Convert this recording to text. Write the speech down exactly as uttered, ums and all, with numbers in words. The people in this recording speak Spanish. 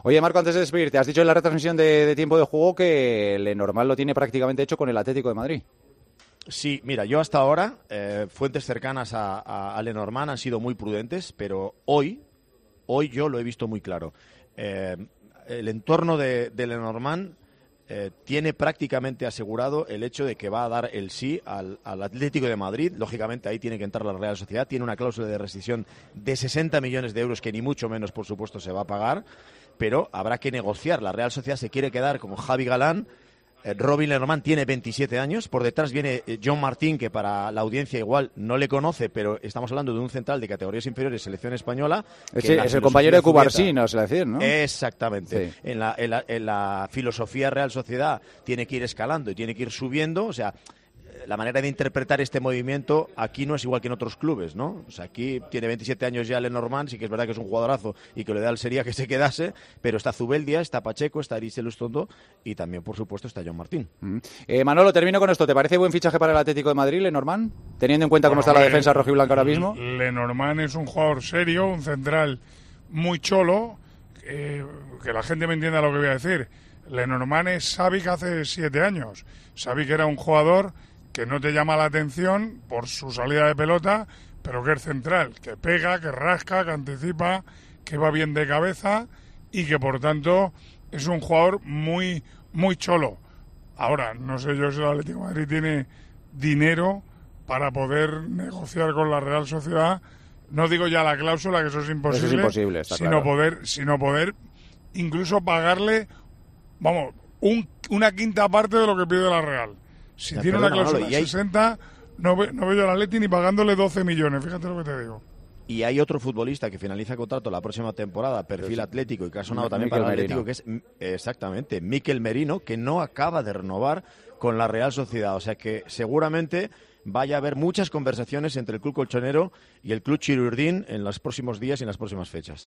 Oye, Marco, antes de despedirte, has dicho en la retransmisión de, de tiempo de juego que Lenormand lo tiene prácticamente hecho con el Atlético de Madrid. Sí, mira, yo hasta ahora, eh, fuentes cercanas a, a, a Lenormand han sido muy prudentes, pero hoy, hoy yo lo he visto muy claro. Eh, el entorno de, de Lenormand eh, tiene prácticamente asegurado el hecho de que va a dar el sí al, al Atlético de Madrid. Lógicamente ahí tiene que entrar la Real Sociedad, tiene una cláusula de rescisión de sesenta millones de euros que ni mucho menos, por supuesto, se va a pagar, pero habrá que negociar. La Real Sociedad se quiere quedar con Javi Galán. Robin Lenormand tiene veintisiete años, por detrás viene John Martín, que para la audiencia igual no le conoce, pero estamos hablando de un central de categorías inferiores, selección española. Es, que es el compañero de Cubarsí, no se le decir, ¿no? Exactamente. Sí. En, la, en, la, en la filosofía Real Sociedad tiene que ir escalando y tiene que ir subiendo, o sea, la manera de interpretar este movimiento aquí no es igual que en otros clubes, ¿no? O sea, aquí tiene veintisiete años ya Lenormand, sí que es verdad que es un jugadorazo y que lo ideal sería que se quedase, pero está Zubeldia, está Pacheco, está Aris Elustondo y también, por supuesto, está John Martín. Mm. Eh, Manolo, termino con esto. ¿Te parece buen fichaje para el Atlético de Madrid, Lenormand? Teniendo en cuenta Bueno, cómo está la le, defensa rojiblanca ahora mismo. Lenormand es un jugador serio, un central muy cholo, eh, que la gente me entienda lo que voy a decir. Lenormand es Xavi que hace siete años. Xavi que era un jugador que no te llama la atención por su salida de pelota, pero que es central, que pega, que rasca, que anticipa, que va bien de cabeza y que por tanto es un jugador muy muy cholo. Ahora, no sé yo si el Atlético de Madrid tiene dinero para poder negociar con la Real Sociedad, no digo ya la cláusula, que eso es imposible, eso es imposible, está sino claro. poder, sino poder incluso pagarle, vamos, un, una quinta parte de lo que pide la Real. Si Ya, tiene perdona, una cláusula Manolo, de hay... sesenta, no, ve, no veo yo al Atleti ni pagándole doce millones, fíjate lo que te digo. Y hay otro futbolista que finaliza contrato la próxima temporada, perfil atlético, y que ha sonado también Mikel para el Atlético, Merino. que es exactamente Mikel Merino, que no acaba de renovar con la Real Sociedad. O sea que seguramente vaya a haber muchas conversaciones entre el club colchonero y el club Chirurdín en los próximos días y en las próximas fechas.